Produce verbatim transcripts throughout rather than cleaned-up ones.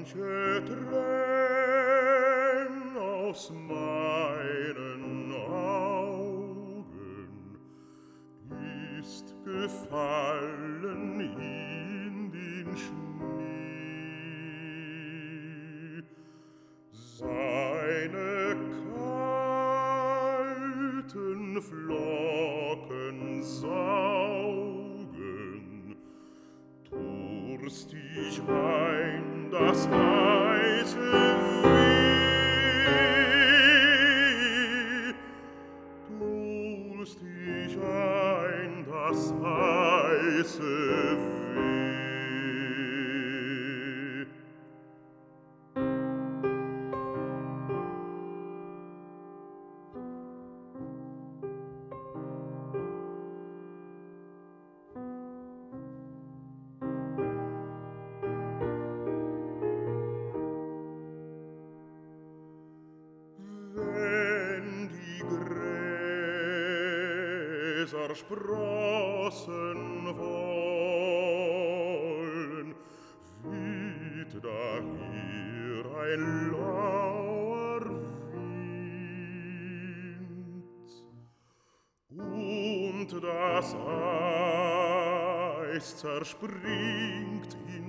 manche Tränen aus meinen Augen ist gefallen in den Schnee. Seine kalten Flocken saugen durstig ein das heiße Weh, durstig ein das heiße Weh. Wenn die Gräser sprossen wollen, weht da hier ein lauer Wind, und das Eis zerspringt in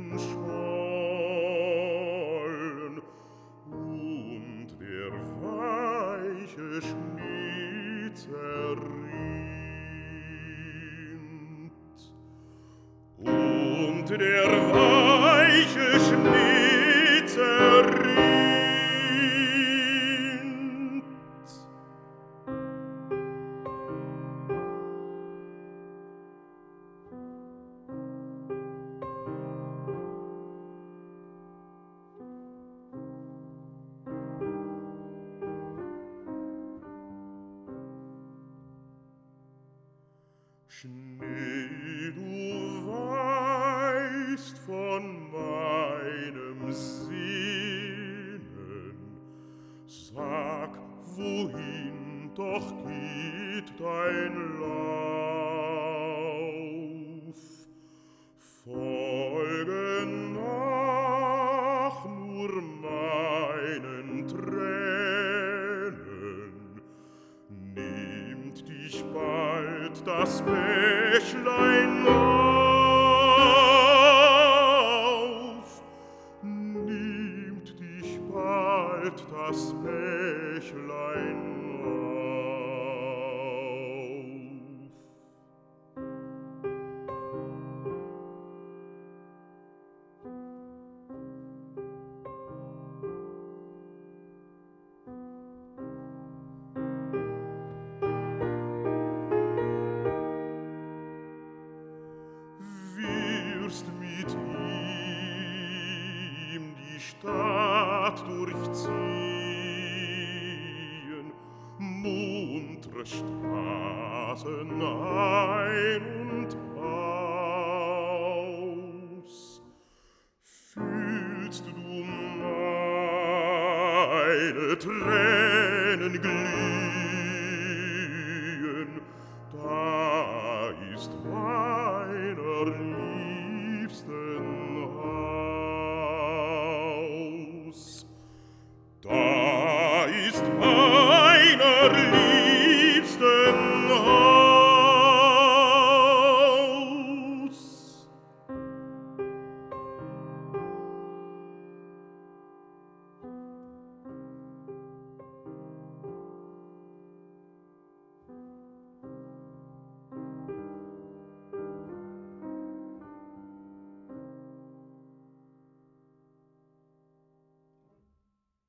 Schollen, und der weiche Schnee zerrinnt, und der weiche Schnee zerrinnt. Schnee, du weißt von meinem Sehnen, sag, wohin doch geht dein Lauf? Folge nach nur meinen Tränen, nehmt dich bald das Bächlein auf, nehmt dich bald das Bächlein auf. Wirst mit ihm die Stadt durchziehen, muntre Straßen ein und aus. Fühlst du meine Tränen glühen,